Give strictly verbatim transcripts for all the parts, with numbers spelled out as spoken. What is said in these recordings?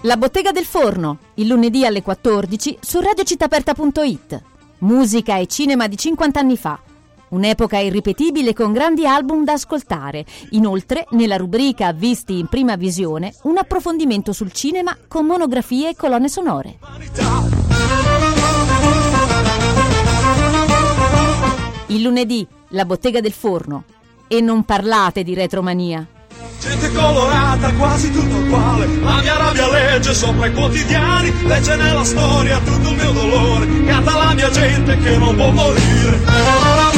La Bottega del Forno, il lunedì alle quattordici su radio città aperta punto it. Musica e cinema di cinquanta anni fa. Un'epoca irripetibile con grandi album da ascoltare. Inoltre, nella rubrica Visti in prima visione, un approfondimento sul cinema con monografie e colonne sonore. Il lunedì, La Bottega del Forno. E non parlate di retromania. Gente colorata, quasi tutto uguale. La mia rabbia legge sopra i quotidiani, legge nella storia tutto il mio dolore. Canta la mia gente che non può morire.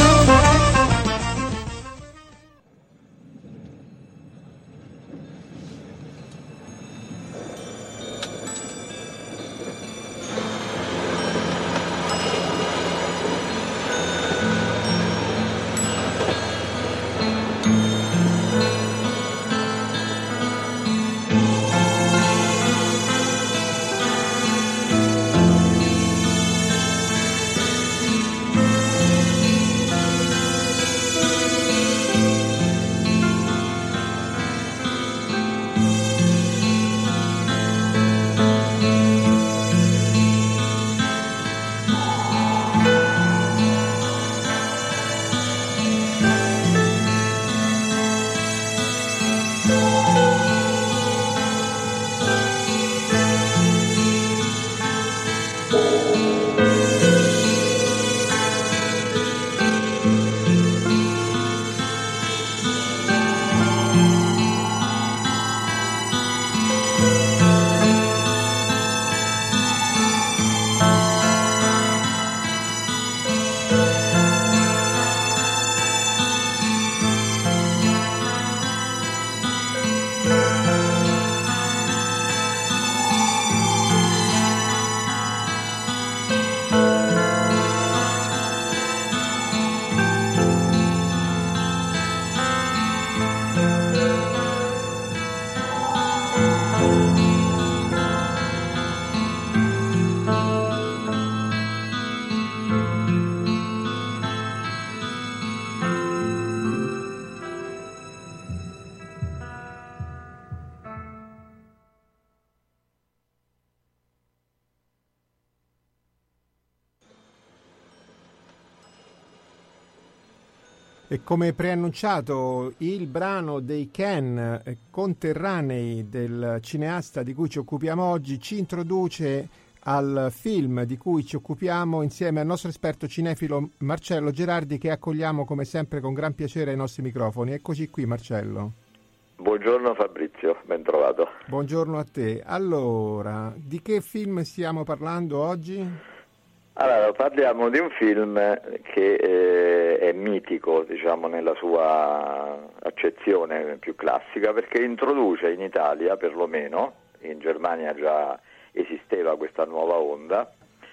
E come preannunciato, il brano dei Ken, conterranei del cineasta di cui ci occupiamo oggi, ci introduce al film di cui ci occupiamo insieme al nostro esperto cinefilo Marcello Gerardi, che accogliamo come sempre con gran piacere ai nostri microfoni. Eccoci qui, Marcello. Buongiorno Fabrizio, ben trovato. Buongiorno a te. Allora, di che film stiamo parlando oggi? Allora, parliamo di un film che eh, è mitico, diciamo, nella sua accezione più classica, perché introduce in Italia, perlomeno, in Germania già esisteva questa nuova onda,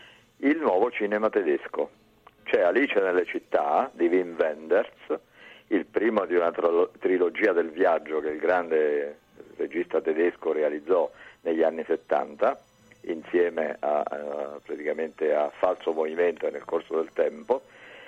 il nuovo cinema tedesco. C'è Alice nelle città di Wim Wenders, il primo di una tro- trilogia del viaggio che il grande regista tedesco realizzò negli anni settanta, insieme a, a praticamente a Falso Movimento e Nel corso del tempo,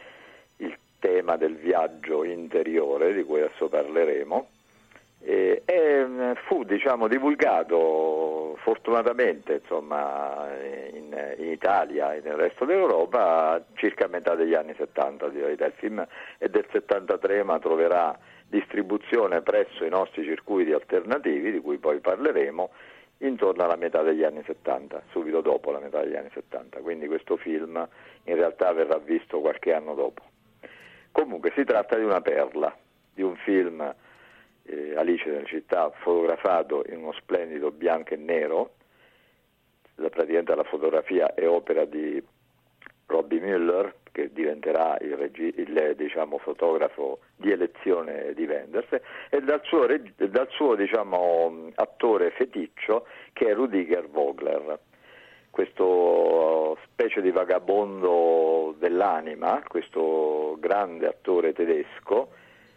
il tema del viaggio interiore di cui adesso parleremo, e, e fu diciamo divulgato fortunatamente insomma in, in Italia e nel resto d'Europa circa a metà degli anni settanta. Direi. Il film è del settantatré, ma troverà distribuzione presso i nostri circuiti alternativi, di cui poi parleremo, intorno alla metà degli anni settanta, subito dopo la metà degli anni settanta, quindi questo film in realtà verrà visto qualche anno dopo. Comunque si tratta di una perla, di un film, eh, Alice nelle città, fotografato in uno splendido bianco e nero. La, praticamente la fotografia è opera di Robbie Müller, che diventerà il, regi- il diciamo, fotografo di elezione di Wenders, e dal suo, reg- dal suo diciamo, attore feticcio, che è Rudiger Vogler, questo specie di vagabondo dell'anima, questo grande attore tedesco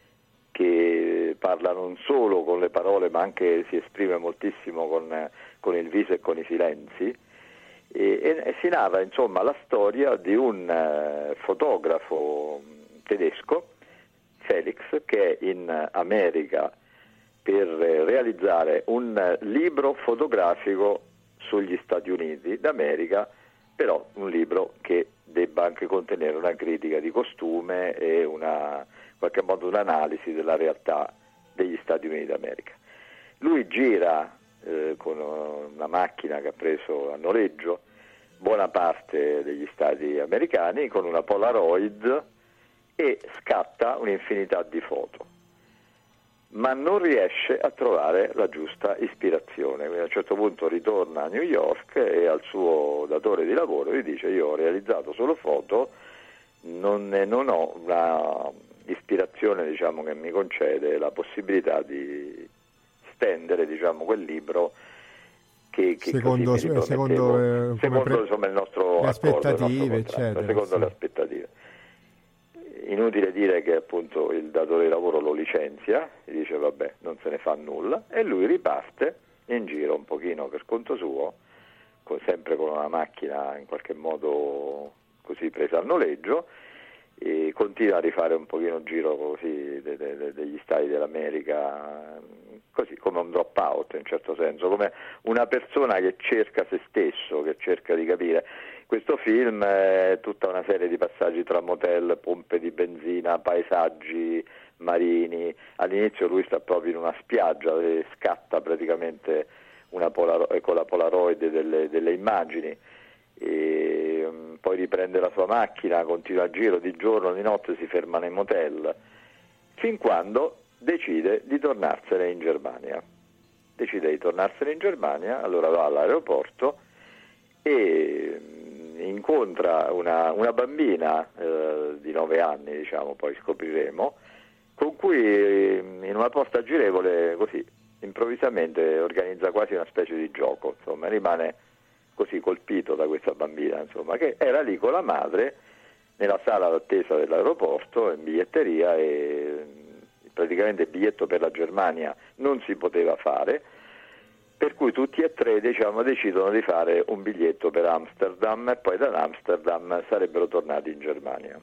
che parla non solo con le parole ma anche si esprime moltissimo con, con il viso e con i silenzi. E, e, e si narra insomma la storia di un uh, fotografo tedesco, Felix, che è in America per eh, realizzare un libro fotografico sugli Stati Uniti d'America, però un libro che debba anche contenere una critica di costume e una, in qualche modo un'analisi della realtà degli Stati Uniti d'America. Lui gira eh, con una macchina che ha preso a noleggio buona parte degli stati americani con una Polaroid e scatta un'infinità di foto, ma non riesce a trovare la giusta ispirazione. Quindi a un certo punto ritorna a New York e al suo datore di lavoro gli dice: io ho realizzato solo foto, non, non ho una ispirazione, diciamo, che mi concede la possibilità di stendere, diciamo, quel libro che, che secondo, così mi secondo, eh, secondo pre... insomma, il nostro le accordo, aspettative, il nostro eccetera, secondo sì. le aspettative. Inutile dire che appunto il datore di lavoro lo licenzia, gli dice vabbè, non se ne fa nulla, e lui riparte in giro un pochino per conto suo, con, sempre con una macchina in qualche modo così presa a noleggio, e continua a rifare un pochino il giro così de, de, de, degli stati dell'America, così come un drop out in un certo senso, come una persona che cerca se stesso, che cerca di capire. Questo film è tutta una serie di passaggi tra motel, pompe di benzina, paesaggi marini. All'inizio lui sta proprio in una spiaggia e scatta praticamente una Polaro- con la Polaroid delle, delle immagini, e um, poi riprende la sua macchina, continua a giro di giorno, di notte, si ferma nei motel, fin quando decide di tornarsene in Germania. Decide di tornarsene in Germania, allora va all'aeroporto e incontra una, una bambina eh, di nove anni, diciamo, poi scopriremo, con cui in una posta girevole così improvvisamente organizza quasi una specie di gioco, insomma, rimane così colpito da questa bambina, insomma, che era lì con la madre nella sala d'attesa dell'aeroporto, in biglietteria, e praticamente il biglietto per la Germania non si poteva fare, per cui tutti e tre, diciamo, decidono di fare un biglietto per Amsterdam e poi da Amsterdam sarebbero tornati in Germania.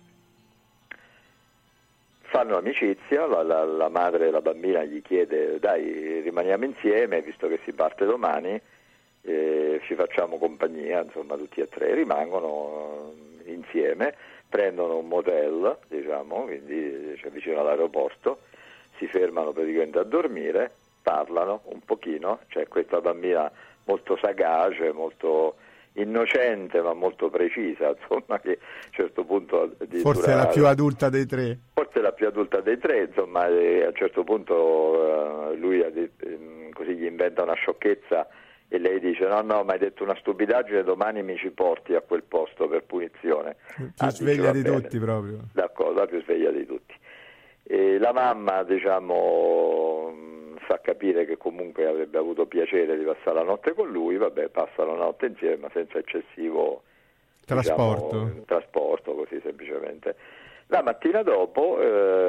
Fanno amicizia, la, la, la madre della bambina gli chiede: dai, rimaniamo insieme, visto che si parte domani, eh, ci facciamo compagnia, insomma tutti e tre rimangono insieme, prendono un motel, diciamo, quindi cioè, vicino all'aeroporto, si fermano praticamente a dormire, parlano un pochino, c'è cioè questa bambina molto sagace, molto innocente ma molto precisa, insomma, che a un certo punto forse è la più adulta dei tre forse è la più adulta dei tre, insomma, e a un certo punto uh, lui ha detto, um, così gli inventa una sciocchezza e lei dice: no no, ma hai detto una stupidaggine, domani mi ci porti a quel posto per punizione. Più ah, sveglia dice, di bene. tutti proprio. D'accordo, la più sveglia di tutti. E la mamma, diciamo, fa capire che comunque avrebbe avuto piacere di passare la notte con lui, vabbè, passano la notte insieme ma senza eccessivo trasporto, diciamo, trasporto così semplicemente. La mattina dopo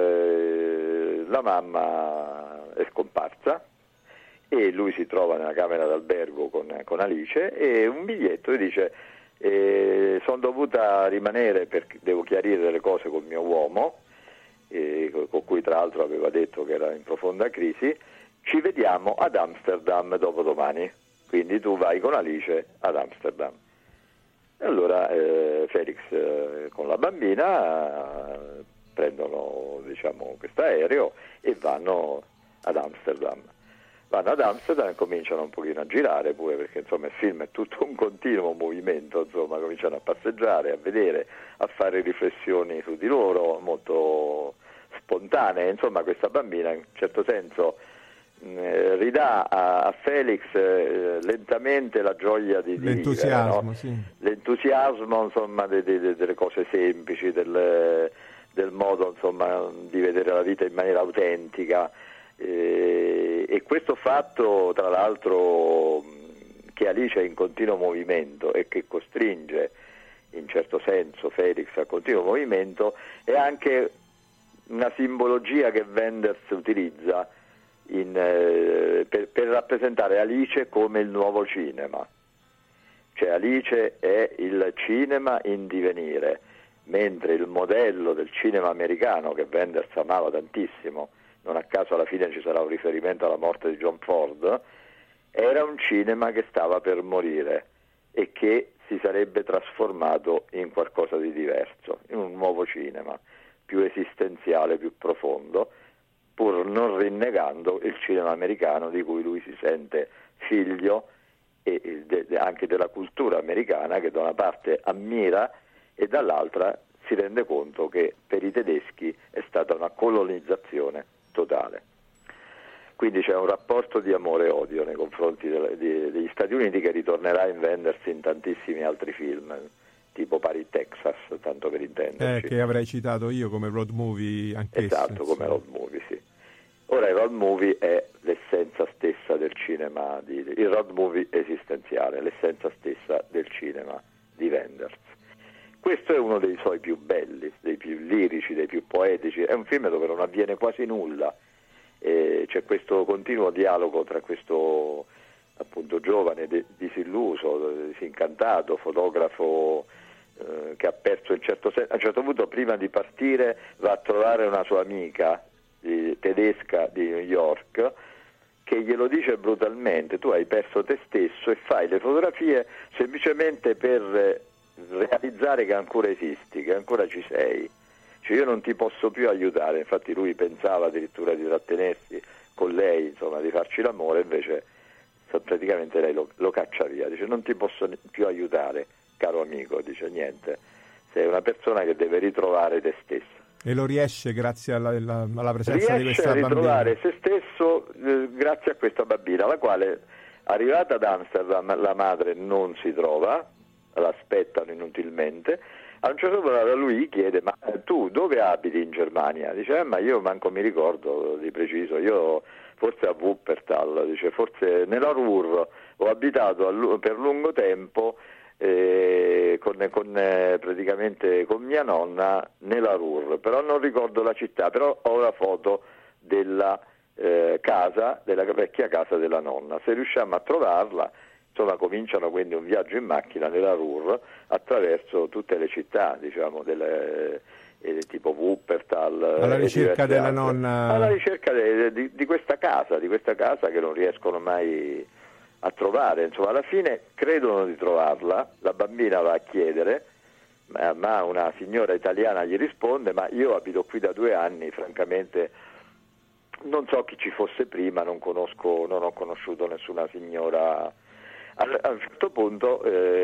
eh, la mamma è scomparsa e lui si trova nella camera d'albergo con, con Alice, e un biglietto gli dice: eh, sono dovuta rimanere perché devo chiarire delle cose col mio uomo, eh, con cui tra l'altro aveva detto che era in profonda crisi, ci vediamo ad Amsterdam dopodomani, quindi tu vai con Alice ad Amsterdam. E allora eh, Felix eh, con la bambina eh, prendono, diciamo, questo aereo e vanno ad Amsterdam. Vanno ad Amsterdam e cominciano un pochino a girare pure, perché insomma il film è tutto un continuo movimento, insomma, cominciano a passeggiare, a vedere, a fare riflessioni su di loro molto spontanee. Insomma, questa bambina in un certo senso eh, ridà a, a Felix eh, lentamente la gioia di, di l'entusiasmo, vivere, no? sì. L'entusiasmo, insomma, de, de, de, delle cose semplici, del, del modo, insomma, di vedere la vita in maniera autentica. Eh, e questo fatto, tra l'altro, che Alice è in continuo movimento e che costringe in certo senso Felix a continuo movimento, è anche una simbologia che Wenders utilizza in, eh, per, per rappresentare Alice come il nuovo cinema. Cioè Alice è il cinema in divenire, mentre il modello del cinema americano, che Wenders amava tantissimo, non a caso alla fine ci sarà un riferimento alla morte di John Ford, è era un cinema che stava per morire e che si sarebbe trasformato in qualcosa di diverso, in un nuovo cinema più esistenziale, più profondo, pur non rinnegando il cinema americano di cui lui si sente figlio e de, de, anche della cultura americana, che da una parte ammira e dall'altra si rende conto che per i tedeschi è stata una colonizzazione totale. Quindi c'è un rapporto di amore e odio nei confronti de, de, degli Stati Uniti che ritornerà a invendersi in tantissimi altri film, tipo Paris, Texas, tanto per intenderci. Eh, che avrei citato io come road movie anch'esso. Esatto, come road movie, sì. Ora il road movie è l'essenza stessa del cinema, di, il road movie esistenziale, l'essenza stessa del cinema di Wenders. Questo è uno dei suoi più belli, dei più lirici, dei più poetici, è un film dove non avviene quasi nulla, e c'è questo continuo dialogo tra questo appunto giovane de- disilluso, disincantato, fotografo eh, che ha perso in certo senso, a un certo punto prima di partire va a trovare una sua amica di, tedesca di New York che glielo dice brutalmente: tu hai perso te stesso e fai le fotografie semplicemente per realizzare che ancora esisti, che ancora ci sei, cioè io non ti posso più aiutare. Infatti lui pensava addirittura di trattenersi con lei, insomma di farci l'amore, invece praticamente lei lo, lo caccia via, dice non ti posso più aiutare caro amico, dice niente, sei una persona che deve ritrovare te stesso. E lo riesce grazie alla, alla, alla presenza riesce di questa bambina. Riesce a ritrovare se stesso eh, grazie a questa bambina, la quale arrivata ad Amsterdam la madre non si trova, l'aspettano inutilmente. A un certo punto lui chiede: ma tu dove abiti in Germania? Dice: eh, ma io manco mi ricordo di preciso, io forse a Wuppertal, dice, forse nella Ruhr, ho abitato a, per lungo tempo eh, con, con, eh, praticamente con mia nonna nella Ruhr, però non ricordo la città, però ho la foto della eh, casa, della vecchia casa della nonna. Se riusciamo a trovarla, insomma, cominciano quindi un viaggio in macchina nella Ruhr attraverso tutte le città, diciamo, delle, eh, tipo Wuppertal, alla ricerca della altre. nonna, alla ricerca de, di, di questa casa, di questa casa che non riescono mai a trovare. Insomma, alla fine credono di trovarla, la bambina va a chiedere, ma, ma una signora italiana gli risponde: ma io abito qui da due anni, francamente non so chi ci fosse prima, non conosco, non ho conosciuto nessuna signora. A un certo punto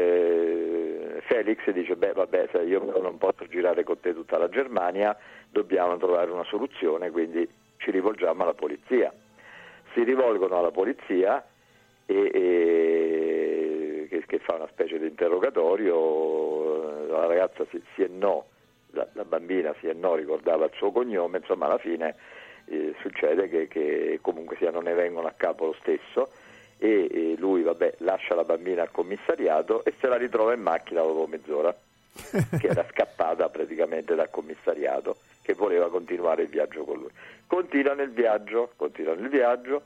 eh, Felix dice: beh vabbè, se io non posso girare con te tutta la Germania, dobbiamo trovare una soluzione, quindi ci rivolgiamo alla polizia. Si rivolgono alla polizia e, e che, che fa una specie di interrogatorio. La ragazza si, si è no, la, la bambina si è no, ricordava il suo cognome, insomma alla fine eh, succede che, che comunque sia non ne vengono a capo lo stesso. E, e lui vabbè lascia la bambina al commissariato e se la ritrova in macchina dopo mezz'ora che era scappata praticamente dal commissariato, che voleva continuare il viaggio con lui. Continua nel viaggio, continua nel viaggio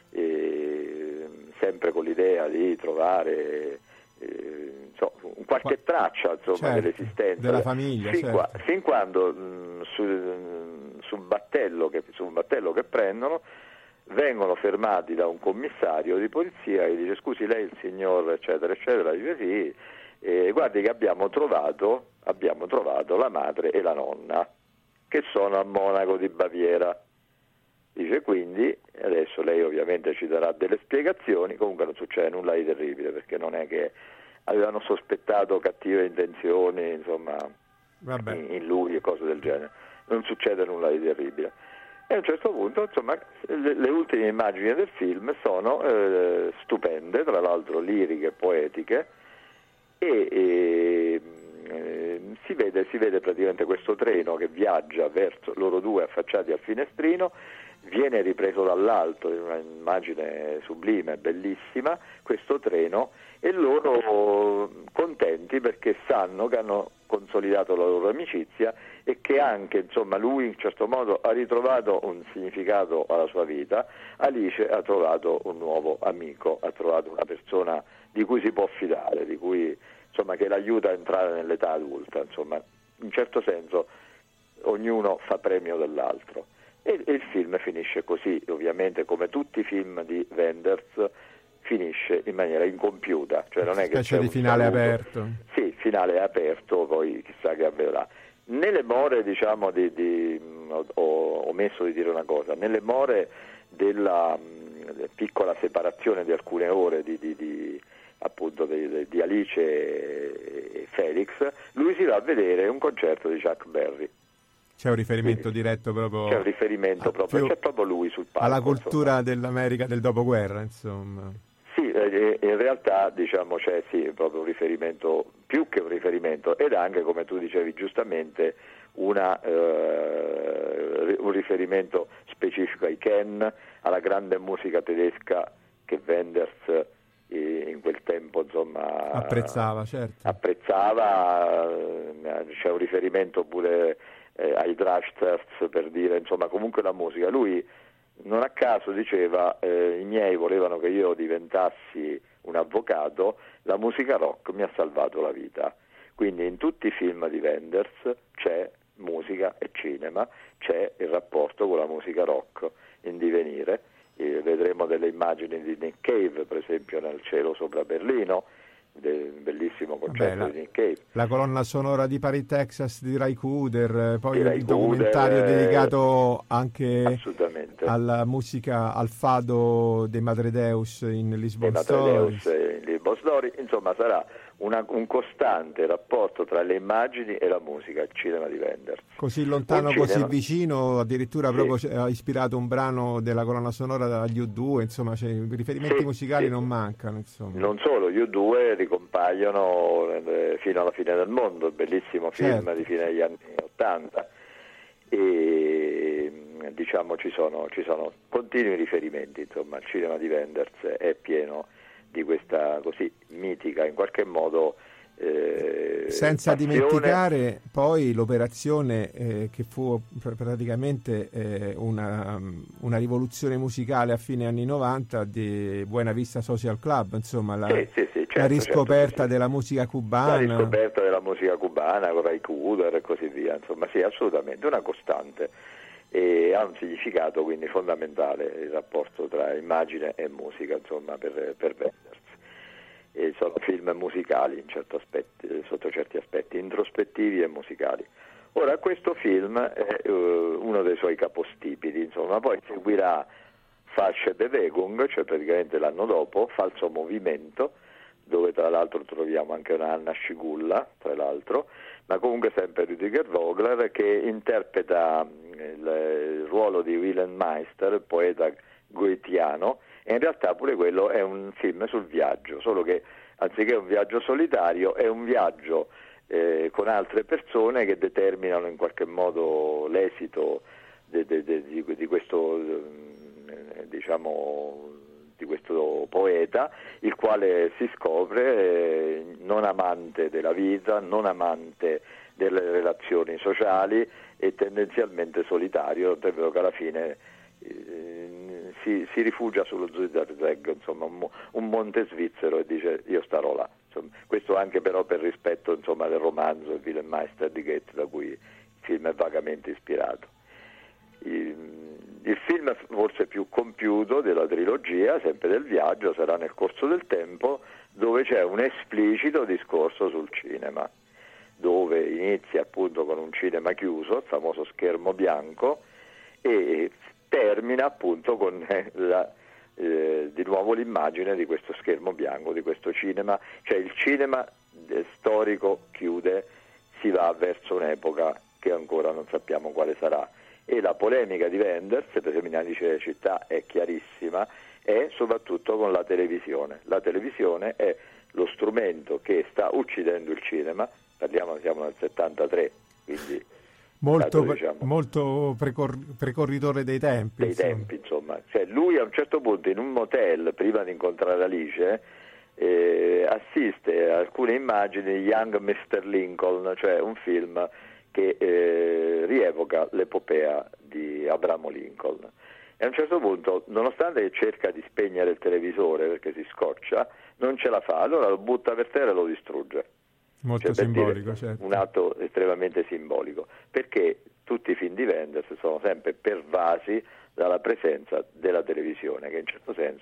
e, sempre con l'idea di trovare eh, insomma, qualche traccia insomma, certo, dell'esistenza della famiglia, fin, certo. qua, fin quando mh, su, sul battello che, su un battello che prendono vengono fermati da un commissario di polizia che dice: scusi, lei il signor eccetera eccetera, dice sì, e guardi che abbiamo trovato abbiamo trovato la madre e la nonna che sono a Monaco di Baviera, dice, quindi adesso lei ovviamente ci darà delle spiegazioni. Comunque non succede nulla di terribile, perché non è che avevano sospettato cattive intenzioni insomma in, in lui e cose del genere, non succede nulla di terribile. E a un certo punto, insomma, le, le ultime immagini del film sono eh, stupende, tra l'altro liriche, poetiche, e, e eh, si vede, si vede praticamente questo treno che viaggia verso loro due affacciati al finestrino, viene ripreso dall'alto in un'immagine sublime, bellissima, questo treno, e loro contenti perché sanno che hanno consolidato la loro amicizia e che anche insomma lui in certo modo ha ritrovato un significato alla sua vita, Alice ha trovato un nuovo amico, ha trovato una persona di cui si può fidare, di cui insomma che l'aiuta a entrare nell'età adulta, insomma in certo senso ognuno fa premio dell'altro. E, e il film finisce così, ovviamente come tutti i film di Wenders finisce in maniera incompiuta, cioè non è che specie c'è di un finale saluto. aperto. Sì, finale aperto, poi chissà che avverrà. Nelle more, diciamo, di, di, ho omesso di dire una cosa, nelle more della mh, piccola separazione di alcune ore di, di, di appunto di, di Alice e Felix, lui si va a vedere un concerto di Chuck Berry. C'è un riferimento Quindi, diretto proprio, c'è un riferimento proprio, c'è proprio lui sul palco, alla cultura insomma. dell'America del dopoguerra, insomma. Sì, in realtà diciamo c'è sì, proprio un riferimento, più che un riferimento, ed anche, come tu dicevi giustamente, una, eh, un riferimento specifico ai Ken, alla grande musica tedesca che Wenders eh, in quel tempo insomma apprezzava, certo. apprezzava, eh, c'è un riferimento pure eh, ai Drashterz, per dire, insomma, comunque la musica. Lui non a caso diceva eh, i miei volevano che io diventassi un avvocato, la musica rock mi ha salvato la vita. Quindi in tutti i film di Wenders c'è musica e cinema, c'è il rapporto con la musica rock in divenire. Eh, vedremo delle immagini di Nick Cave, per esempio, nel cielo sopra Berlino, del bellissimo concerto Vabbè, la, di Nick Cave. La colonna sonora di Paris, Texas di Ray Cooder, poi Di Ray il documentario Cooder, dedicato anche assolutamente alla musica, al fado dei Madre Deus in Lisbon Stories. Stories. In Lisbon Stories, insomma, sarà una, un costante rapporto tra le immagini e la musica, il cinema di Wenders. Così lontano, Un così cinema. vicino, addirittura Sì. proprio ha ispirato un brano della colonna sonora dagli U due, insomma, cioè, i riferimenti Sì, musicali sì. non mancano, insomma. Non solo, gli U due ricompaiono eh, fino alla fine del mondo, il bellissimo film Certo. di fine degli anni ottanta, e diciamo ci sono, ci sono continui riferimenti, insomma, il cinema di Wenders è pieno di questa così mitica, in qualche modo eh, senza passione. dimenticare poi l'operazione eh, che fu pr- praticamente eh, una, una rivoluzione musicale a fine anni novanta di Buena Vista Social Club, insomma la, Sì, sì, sì, certo, la riscoperta certo, sì. della musica La cubana. riscoperta della musica cubana con Ray Cooder e così via, insomma, sì, assolutamente una costante, e ha un significato quindi fondamentale il rapporto tra immagine e musica, insomma, per, per Wenders. E sono film musicali in certi aspetti, sotto certi aspetti, introspettivi e musicali. Ora, questo film è uh, uno dei suoi capostipiti, insomma, poi seguirà Falsche Bewegung, cioè praticamente l'anno dopo, Falso Movimento, dove tra l'altro troviamo anche una Anna Scigulla, tra l'altro, ma comunque sempre Rüdiger Vogler, che interpreta il, il ruolo di Wilhelm Meister, poeta goetiano, e in realtà pure quello è un film sul viaggio, solo che anziché un viaggio solitario è un viaggio eh, con altre persone che determinano in qualche modo l'esito de, de, de, di, di questo eh, diciamo di questo poeta, il quale si scopre eh, non amante della vita, non amante delle relazioni sociali e tendenzialmente solitario, tant'è che alla fine eh, si, si rifugia sullo Zuiderzeg, insomma un, un monte svizzero, e dice io starò là. Insomma, questo anche però per rispetto, insomma, del romanzo Wilhelm Meister di Goethe, da cui il film è vagamente ispirato. Il, il film forse più compiuto della trilogia, sempre del viaggio, sarà Nel corso del tempo, dove c'è un esplicito discorso sul cinema, dove inizia appunto con un cinema chiuso, il famoso schermo bianco, e termina appunto con la, eh, di nuovo l'immagine di questo schermo bianco, di questo cinema, cioè il cinema storico chiude, si va verso un'epoca che ancora non sappiamo quale sarà. E la polemica di Wenders, per esempio in Alice nella città, è chiarissima, è soprattutto con la televisione. La televisione è lo strumento che sta uccidendo il cinema, parliamo, siamo nel settantatré, quindi molto, stato, diciamo, molto precor- precorritore dei tempi. dei insomma. tempi, insomma. Cioè, lui a un certo punto in un motel, prima di incontrare Alice, eh, assiste a alcune immagini di Young mister Lincoln, cioè un film che eh, rievoca l'epopea di Abramo Lincoln. E a un certo punto, nonostante che cerca di spegnere il televisore perché si scoccia, non ce la fa, allora lo butta per terra e lo distrugge. Molto Cioè, per simbolico, dire, certo. Un atto estremamente simbolico, perché tutti i film di Wenders sono sempre pervasi dalla presenza della televisione, che in certo senso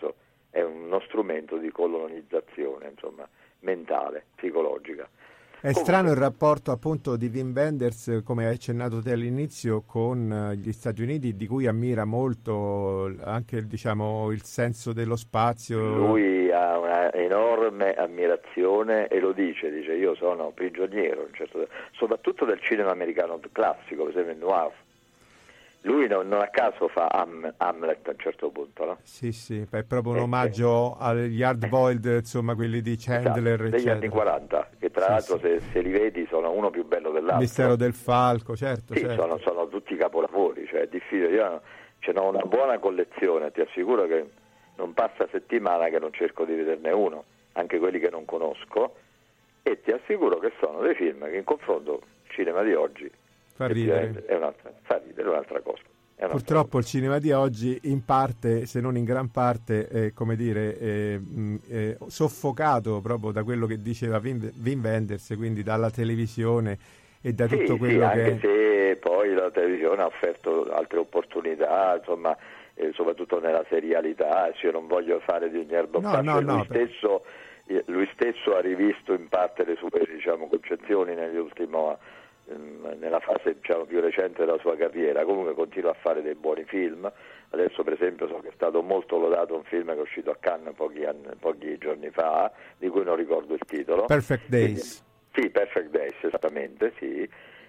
è uno strumento di colonizzazione, insomma, mentale, psicologica. È Comunque, strano il rapporto appunto di Wim Wenders, come hai accennato te all'inizio, con gli Stati Uniti, di cui ammira molto anche, diciamo, il senso dello spazio. Lui ha una enorme ammirazione e lo dice, dice io sono prigioniero, certo, soprattutto del cinema americano classico, per esempio il noir. Lui non, non a caso fa Ham, Hamlet a un certo punto, no? Sì, sì, è proprio un eh, omaggio eh. agli hard-boiled, insomma, quelli di Chandler, esatto, degli eccetera. anni quaranta, che tra sì, l'altro sì. Se, se li vedi sono uno più bello dell'altro. Il Mistero del Falco, certo. Sì, certo. Sono, sono tutti capolavori, cioè è difficile. Io ce n'ho una buona collezione, ti assicuro che non passa settimana che non cerco di vederne uno, anche quelli che non conosco, e ti assicuro che sono dei film che in confronto al cinema di oggi Fa ridere. È un'altra, fa ridere, è un'altra cosa. È un'altra Purtroppo cosa. Il cinema di oggi in parte, se non in gran parte, è, come dire, è, è soffocato proprio da quello che diceva Wim, Wim Wenders, quindi dalla televisione e da sì, tutto quello sì, che... anche se poi la televisione ha offerto altre opportunità, insomma, eh, soprattutto nella serialità. Io non voglio fare di ogni erba un no, fascio, no, lui, no, stesso, lui stesso ha rivisto in parte le sue, diciamo, concezioni negli ultimi nella fase, diciamo, più recente della sua carriera. Comunque continua a fare dei buoni film. Adesso per esempio so che è stato molto lodato un film che è uscito a Cannes pochi, anni, pochi giorni fa, di cui non ricordo il titolo. Perfect Days. Quindi, sì, Perfect Days, esattamente, sì.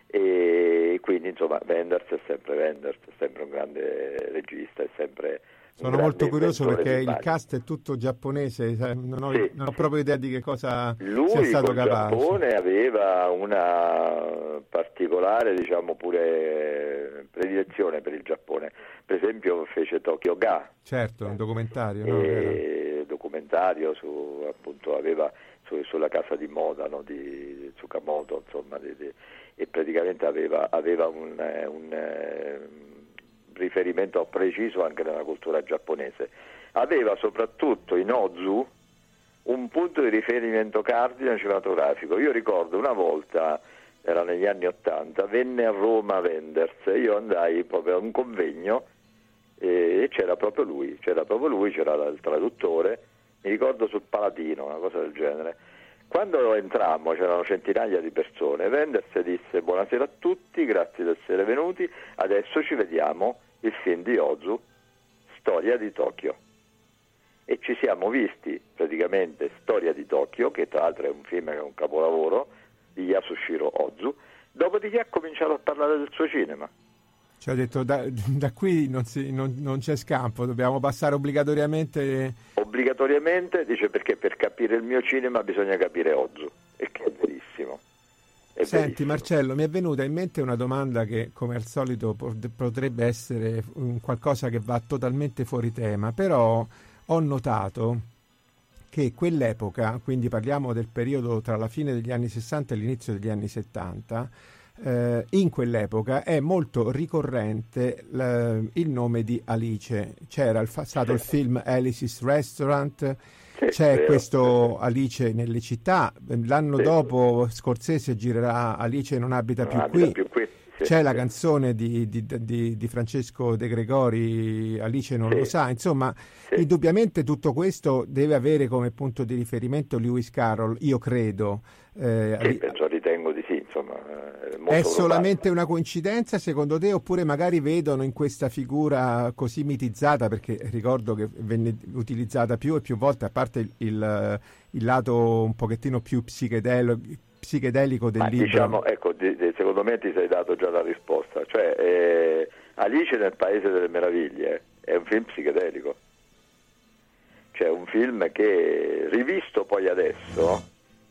E quindi insomma Wenders è sempre Wenders, è sempre un grande regista, è sempre... Sono molto curioso perché il cast è tutto giapponese, non ho, sì. non ho proprio idea di che cosa Lui sia stato capace. Lui in Giappone aveva una particolare, diciamo, pure predilezione per il Giappone. Per esempio fece Tokyo Ga. Certo, un documentario. No? E documentario su, appunto, aveva su, sulla casa di moda, no? Di Tsukamoto, insomma, di, di, e praticamente aveva, aveva un... un riferimento preciso anche nella cultura giapponese. Aveva soprattutto in Ozu un punto di riferimento cardine cinematografico. Io ricordo una volta, era negli anni Ottanta, venne a Roma Wenders, io andai proprio a un convegno e c'era proprio lui, c'era proprio lui, c'era il traduttore, mi ricordo sul Palatino, una cosa del genere. Quando entrammo c'erano centinaia di persone, Wenders disse buonasera a tutti, grazie di essere venuti, adesso ci vediamo il film di Ozu, Storia di Tokyo. E ci siamo visti praticamente Storia di Tokyo, che tra l'altro è un film che è un capolavoro, di Yasushiro Ozu, dopodiché ha cominciato a parlare del suo cinema. Ci ha detto da, da qui non, si, non, non c'è scampo, dobbiamo passare obbligatoriamente... Obbligatoriamente, dice, perché per capire il mio cinema bisogna capire Ozu, e che è verissimo. È Senti verissimo. Marcello, mi è venuta in mente una domanda che come al solito potrebbe essere un qualcosa che va totalmente fuori tema, però ho notato che quell'epoca, quindi parliamo del periodo tra la fine degli anni sessanta e l'inizio degli anni settanta, eh, in quell'epoca è molto ricorrente l- il nome di Alice. C'era il fa- stato sì. il film Alice's Restaurant, sì, c'è vero, questo Alice nelle città, l'anno sì. dopo Scorsese girerà Alice non abita, non più, abita qui. più qui. Sì, c'è sì. la canzone di, di, di, di Francesco De Gregori, Alice non sì. lo sa, insomma sì. indubbiamente tutto questo deve avere come punto di riferimento Lewis Carroll, io credo. Eh, sì, penso, ritengo di sì, insomma. È, molto è solamente probabile. Una coincidenza secondo te, oppure magari vedono in questa figura così mitizzata, perché ricordo che venne utilizzata più e più volte, a parte il, il, il lato un pochettino più psichedelico, psichedelico del Ma libro. diciamo, ecco, di, di, secondo me ti sei dato già la risposta, cioè eh, Alice nel Paese delle Meraviglie è un film psichedelico, cioè un film che rivisto poi adesso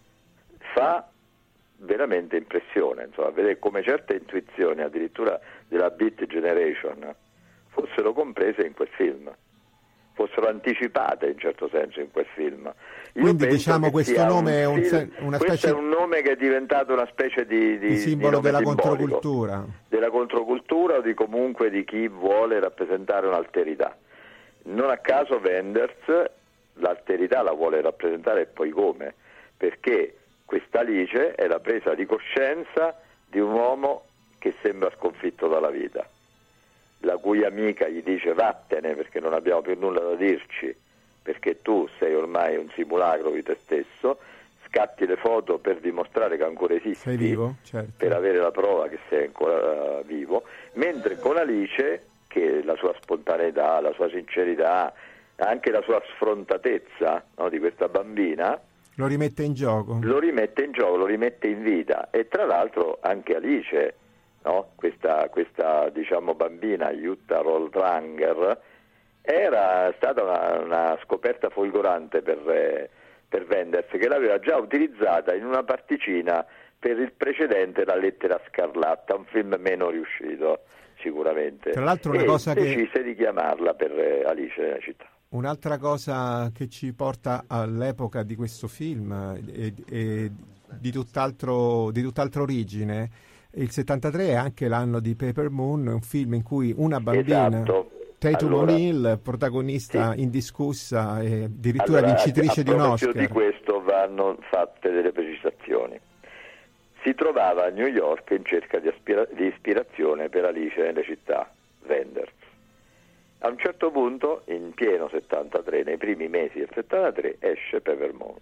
fa veramente impressione, insomma, vedere come certe intuizioni addirittura della Beat Generation fossero comprese in quel film, fossero anticipate in certo senso in quel film. Io Quindi diciamo questo nome è un, film, una questo specie è un nome che è diventato una specie di, di, di simbolo di della simbolico, controcultura. Della controcultura o di comunque di chi vuole rappresentare un'alterità. Non a caso Wenders l'alterità la vuole rappresentare, e poi come? Perché questa Alice è la presa di coscienza di un uomo che sembra sconfitto dalla vita, la cui amica gli dice vattene perché non abbiamo più nulla da dirci, perché tu sei ormai un simulacro di te stesso, scatti le foto per dimostrare che ancora esisti, sei vivo, certo, per avere la prova che sei ancora uh, vivo, mentre con Alice, che la sua spontaneità, la sua sincerità, anche la sua sfrontatezza, no, di questa bambina, lo rimette in gioco. Lo rimette in gioco, lo rimette in vita. E tra l'altro anche Alice, no, questa, questa diciamo bambina, Jutta Roldranger, era stata una, una scoperta folgorante per, eh, per Wenders, che l'aveva già utilizzata in una particina per il precedente La lettera scarlatta, un film meno riuscito sicuramente. Tra l'altro una e cosa decise che... di chiamarla per eh, Alice nella città. Un'altra cosa che ci porta all'epoca di questo film e, e di tutt'altro, di tutt'altra origine, il settantatré è anche l'anno di Paper Moon, un film in cui una bambina, esatto. Tatum allora, O'Neal, protagonista sì. indiscussa e addirittura allora, vincitrice di un Oscar. di questo vanno fatte delle precisazioni. Si trovava a New York in cerca di, aspira- di ispirazione per Alice nelle città, Wenders. A un certo punto, in pieno settantatré, nei primi mesi del settantatré, esce Paper Moon.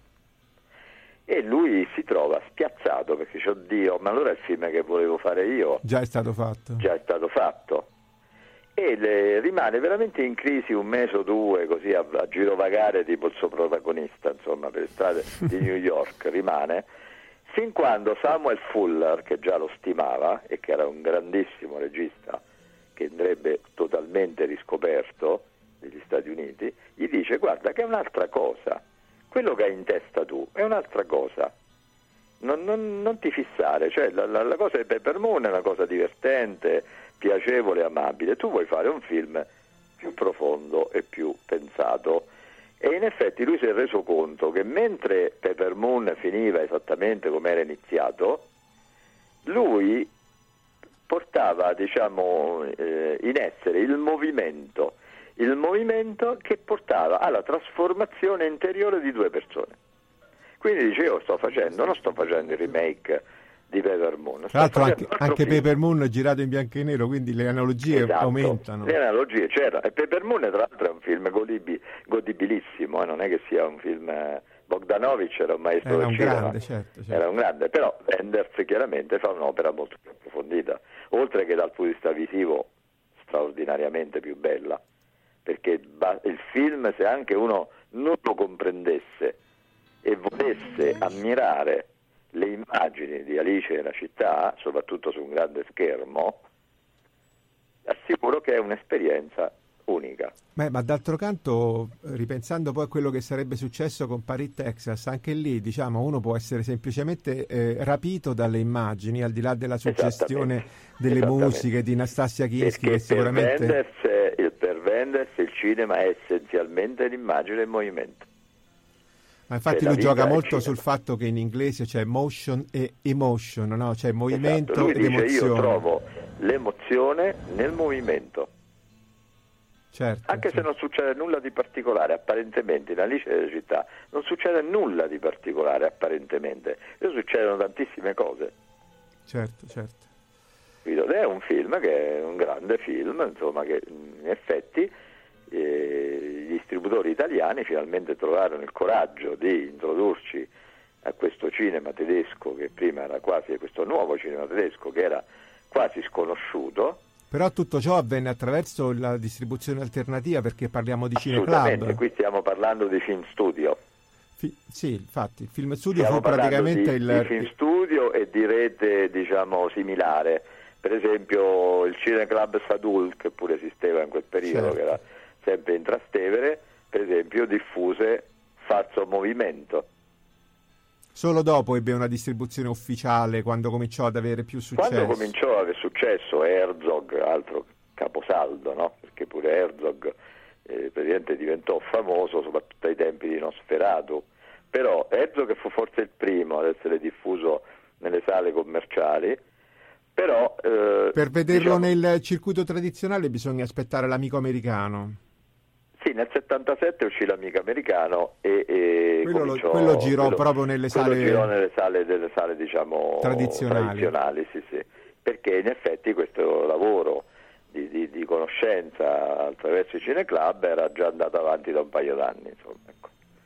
E lui si trova spiazzato perché dice, oddio, ma allora il film che volevo fare io già è stato fatto. Già è stato fatto. E le, rimane veramente in crisi un mese o due, così a, a girovagare tipo il suo protagonista, insomma, per le strade di New York, rimane, fin quando Samuel Fuller, che già lo stimava e che era un grandissimo regista, che andrebbe totalmente riscoperto negli Stati Uniti, gli dice, guarda che è un'altra cosa, quello che hai in testa tu è un'altra cosa, non, non, non ti fissare, cioè la, la, la cosa di Paper Moon è una cosa divertente, piacevole, amabile, tu vuoi fare un film più profondo e più pensato. E in effetti lui si è reso conto che mentre Paper Moon finiva esattamente come era iniziato, lui portava, diciamo, eh, in essere il movimento, il movimento che portava alla trasformazione interiore di due persone. Quindi dice, io sto facendo, non sto facendo il remake di Paper Moon. Tra l'altro anche, anche Paper Moon è girato in bianco e nero, quindi le analogie esatto, aumentano. Le analogie c'erano. E Paper Moon tra l'altro è un film godibi, godibilissimo, eh? Non è che sia un film... Eh, Bogdanovich era un maestro era del un cinema, grande, certo, certo. Era un grande, però Wenders chiaramente fa un'opera molto più approfondita, oltre che dal punto di vista visivo straordinariamente più bella, perché il film, se anche uno non lo comprendesse e volesse ammirare le immagini di Alice nella città, soprattutto su un grande schermo, assicuro che è un'esperienza unica. Beh, ma d'altro canto, ripensando poi a quello che sarebbe successo con Paris, Texas, anche lì, diciamo, uno può essere semplicemente eh, rapito dalle immagini, al di là della suggestione delle musiche di Nastasia Kinski, che sicuramente... Per Wenders, il, per Wenders il cinema è essenzialmente l'immagine e il movimento. Ma infatti lui gioca molto sul fatto che in inglese c'è motion e emotion, no? C'è movimento esatto. Lui ed dice, emozione. Io trovo l'emozione nel movimento. Certo, anche certo. se non succede nulla di particolare apparentemente in Alice nella città, non succede nulla di particolare apparentemente, e succedono tantissime cose. Certo, certo. Ed è un film che è un grande film, insomma, che in effetti eh, gli distributori italiani finalmente trovarono il coraggio di introdurci a questo cinema tedesco che prima era quasi, questo nuovo cinema tedesco che era quasi sconosciuto. Però tutto ciò avvenne attraverso la distribuzione alternativa, perché parliamo di Assolutamente, Cineclub. Qui stiamo parlando di film studio. Fi- sì, infatti, il film studio stiamo fu praticamente di, il... di film studio e di rete, diciamo, similare. Per esempio il Cineclub Sadul, che pure esisteva in quel periodo, certo. Che era sempre in Trastevere, per esempio diffuse Falso Movimento. Solo dopo ebbe una distribuzione ufficiale, quando cominciò ad avere più successo. Quando cominciò ad avere successo Herzog, altro caposaldo, no? Perché pure Herzog eh, praticamente diventò famoso soprattutto ai tempi di Nosferatu. Però Herzog fu forse il primo ad essere diffuso nelle sale commerciali. Però eh, per vederlo diciamo, nel circuito tradizionale bisogna aspettare l'amico americano. Sì, nel settantasette uscì l'amico americano e, e quello, cominciò, lo, quello girò quello, proprio nelle quello sale, girò nelle sale, delle sale diciamo tradizionali, tradizionali sì, sì. Perché in effetti questo lavoro di, di, di conoscenza attraverso i cineclub era già andata avanti da un paio d'anni, insomma, ecco.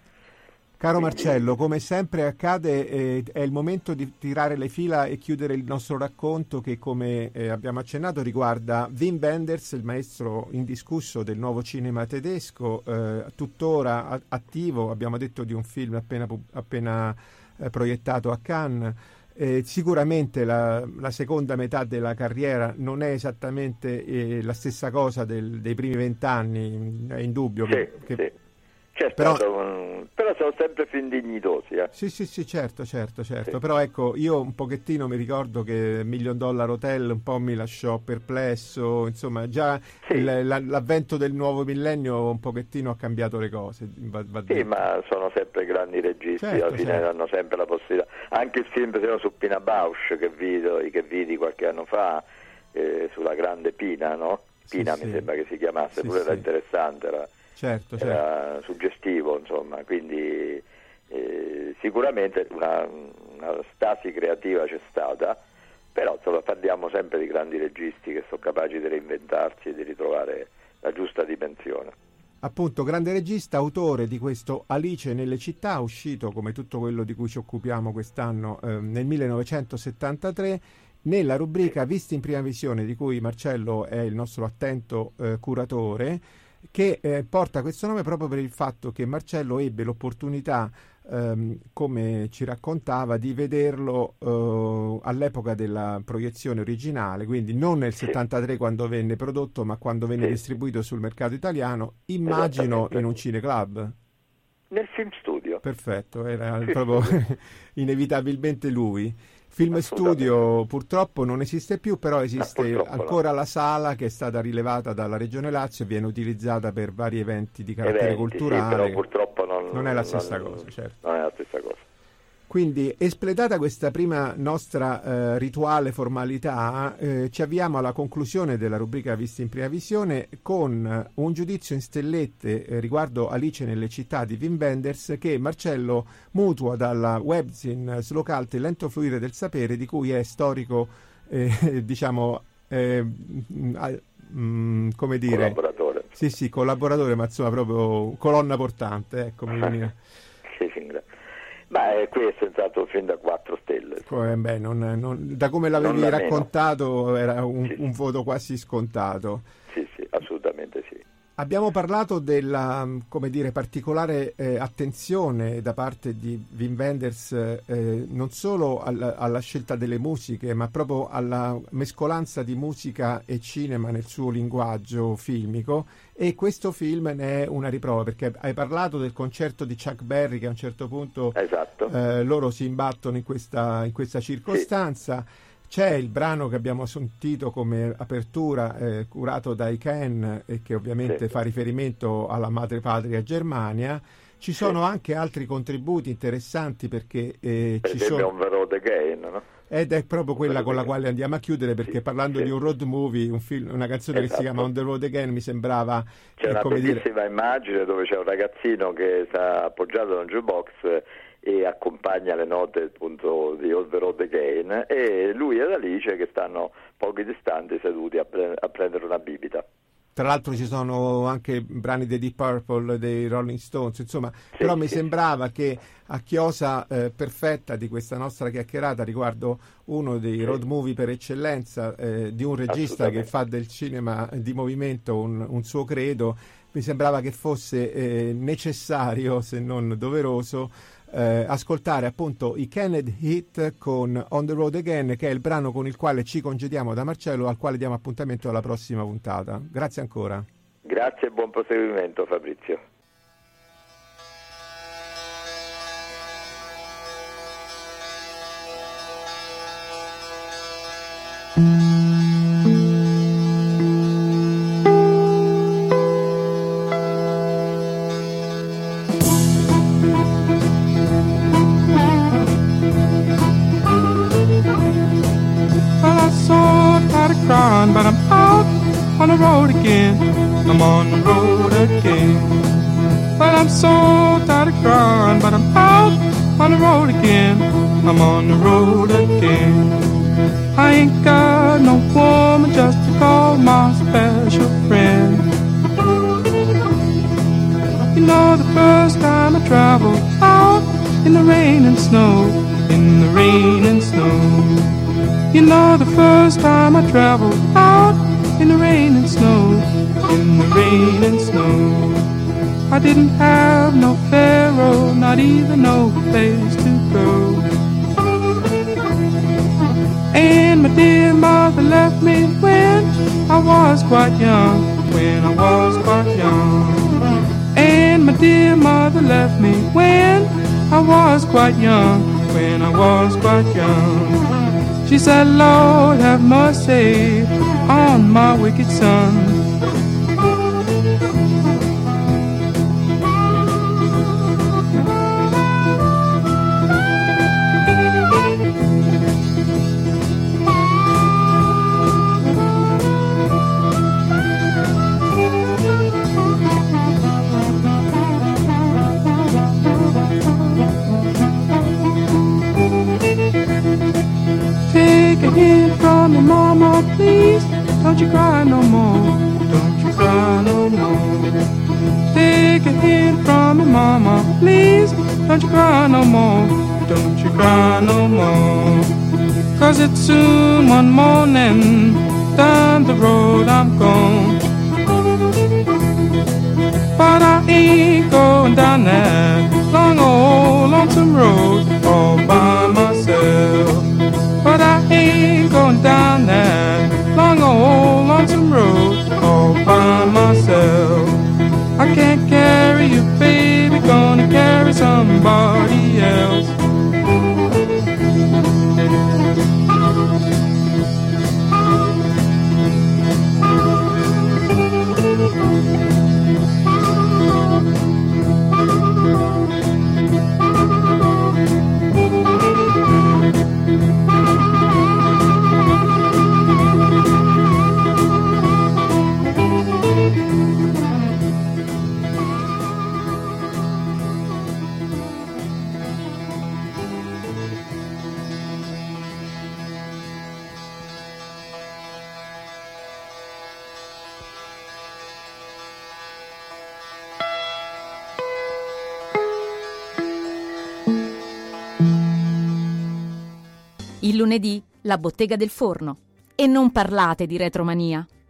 Caro Quindi... Marcello, come sempre accade, eh, è il momento di tirare le fila e chiudere il nostro racconto che, come eh, abbiamo accennato, riguarda Wim Wenders, il maestro indiscusso del nuovo cinema tedesco, eh, tuttora a- attivo. Abbiamo detto di un film appena, appena eh, proiettato a Cannes. Eh, sicuramente la, la seconda metà della carriera non è esattamente eh, la stessa cosa del, dei primi vent'anni, è indubbio. Sì, che, che... sì. C'è Però... stato un... però sono sempre film dignitosi. Eh. Sì, sì, sì, certo, certo, certo. Sì. Però ecco, io un pochettino mi ricordo che Million Dollar Hotel un po' mi lasciò perplesso, insomma, già sì. il, la, l'avvento del nuovo millennio un pochettino ha cambiato le cose. Va, va sì, detto. ma sono sempre grandi registi, certo, alla fine certo. hanno sempre la possibilità. Anche il film su Pina Bausch che vidi, che vidi qualche anno fa, eh, sulla grande Pina, no? Pina sì, mi sì. sembra che si chiamasse, sì, pure sì. era interessante, era... Certo, certo. era suggestivo, insomma, quindi eh, sicuramente una, una stasi creativa c'è stata, però insomma, parliamo sempre di grandi registi che sono capaci di reinventarsi e di ritrovare la giusta dimensione. Appunto, grande regista, autore di questo Alice nelle città, uscito come tutto quello di cui ci occupiamo quest'anno eh, nel millenovecentosettantatré, nella rubrica Visti in prima visione, di cui Marcello è il nostro attento eh, curatore, che eh, porta questo nome proprio per il fatto che Marcello ebbe l'opportunità, ehm, come ci raccontava, di vederlo eh, all'epoca della proiezione originale, quindi non nel Sì. settantatré quando venne prodotto, ma quando venne Sì. distribuito sul mercato italiano, immagino in un cineclub. Nel film studio. Perfetto, era Sì, proprio sì. inevitabilmente lui. Film Assolutamente. studio purtroppo non esiste più, però esiste No, purtroppo ancora no. la sala che è stata rilevata dalla Regione Lazio e viene utilizzata per vari eventi di carattere Eventi, culturale. sì, però purtroppo non, Non è la stessa non- cosa, certo. Non è la stessa cosa. Quindi, espletata questa prima nostra eh, rituale formalità, eh, ci avviamo alla conclusione della rubrica Visti in prima visione con eh, un giudizio in stellette eh, riguardo Alice nelle città di Wim Wenders, che Marcello mutua dalla webzine Slocalti, Lento fluire del sapere, di cui è storico, eh, diciamo, eh, mh, mh, come dire... Collaboratore. Sì, sì, collaboratore, ma insomma proprio colonna portante, ecco. mi veniva. Sì, sì, gra- Ma eh, qui è senz'altro un film da quattro stelle. Eh, beh, non- non- da come l'avevi Non da meno. raccontato era un, Sì, sì. un voto quasi scontato. Sì, sì, assolutamente sì. Abbiamo parlato della, come dire, particolare eh, attenzione da parte di Wim Wenders eh, non solo al- alla scelta delle musiche, ma proprio alla mescolanza di musica e cinema nel suo linguaggio filmico, e questo film ne è una riprova, perché hai parlato del concerto di Chuck Berry che a un certo punto Esatto. eh, loro si imbattono in questa, in questa circostanza. C'è il brano che abbiamo sentito come apertura, eh, curato dai Ken, e che ovviamente Sì. fa riferimento alla madrepatria Germania. Ci sono anche altri contributi interessanti, perché eh, Per ci esempio sono... On the Road Again, no? Ed è proprio quella con la Sì. quale andiamo a chiudere, perché Sì, parlando sì. di un road movie, un film, una canzone che si Esatto. chiama On the Road Again, mi sembrava C'è eh, una come dire, bellissima immagine dove c'è un ragazzino che sta appoggiato da un jukebox e accompagna le note appunto di On the Road Again, e lui ed Alice che stanno pochi distanti seduti a, pre- a prendere una bibita. tra l'altro ci sono anche brani dei Deep Purple, dei Rolling Stones, insomma, Sì, però mi sì. sembrava che a chiosa eh, perfetta di questa nostra chiacchierata riguardo uno dei Sì. road movie per eccellenza, eh, di un regista che Assolutamente. fa del cinema di movimento un, un suo credo, mi sembrava che fosse eh, necessario, se non doveroso, eh, ascoltare appunto i Kennedy Hit con On the Road Again, che è il brano con il quale ci congediamo da Marcello, al quale diamo appuntamento alla prossima puntata. Grazie ancora. Grazie e buon proseguimento, Fabrizio. Well, I'm so tired of crying, but I'm out on the road again. I'm on the road again. Well, I'm so tired of crying, but I'm out on the road again. I'm on the road again. I ain't got no woman just to call my special friend. You know, the first time I traveled out in the rain and snow, in the rain and snow. You know, the first time I traveled out in the rain and snow, in the rain and snow. I didn't have no pharaoh, not even no place to go. And my dear mother left me when I was quite young, when I was quite young. And my dear mother left me when I was quite young, when I was quite young. She said, Lord, have mercy on my wicked son. Mama, please, don't you cry no more, don't you cry no more. Take a hint from me, mama, please, don't you cry no more, don't you cry no more. Cause it's soon one morning, down the road I'm gone. But I ain't going down that long old lonesome road all by myself. But I ain't going down that long old lonesome road all by myself. I can't carry you, baby, gonna carry somebody else. Il lunedì, la bottega del forno. E non parlate di retromania.